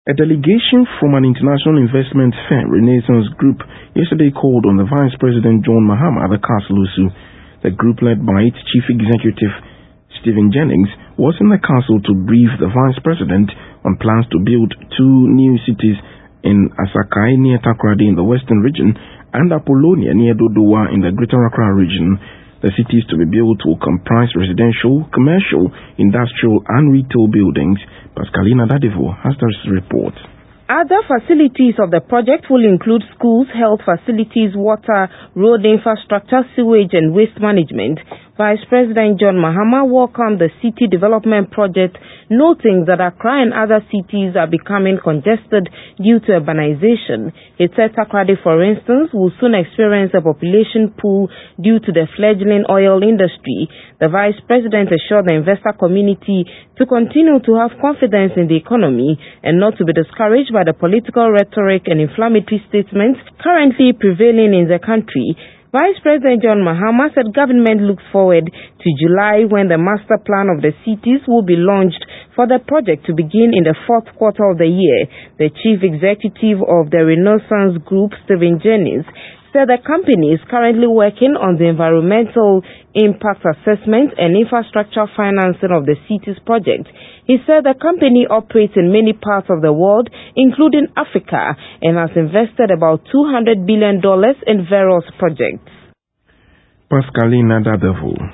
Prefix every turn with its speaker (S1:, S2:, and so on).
S1: A delegation from an international investment firm, Renaissance Group, yesterday called on the Vice President John Mahama at the Castle. The group, led by its Chief Executive Stephen Jennings, was in the Castle to brief the Vice President on plans to build two new cities in Asakai near Takoradi in the Western region and Apollonia near Dodowa in the Greater Accra region. The cities to be built will comprise residential, commercial, industrial and retail buildings. Pascalina Dadevo has this report.
S2: Other facilities of the project will include schools, health facilities, water, road infrastructure, sewage and waste management. Vice President John Mahama welcomed the city development project, noting that Accra and other cities are becoming congested due to urbanization. He said Takoradi, for instance, will soon experience a population pool due to the fledgling oil industry. The Vice President assured the investor community to continue to have confidence in the economy and not to be discouraged by the political rhetoric and inflammatory statements currently prevailing in the country. Vice President John Mahama said government looks forward to July when the master plan of the cities will be launched for the project to begin in the fourth quarter of the year. The Chief Executive of the Renaissance Group, Stephen Jennings, said the company is currently working on the environmental impact assessment and infrastructure financing of the city's project. He said the company operates in many parts of the world, including Africa, and has invested about $200 billion in various projects.
S1: Pascalina Dadevo.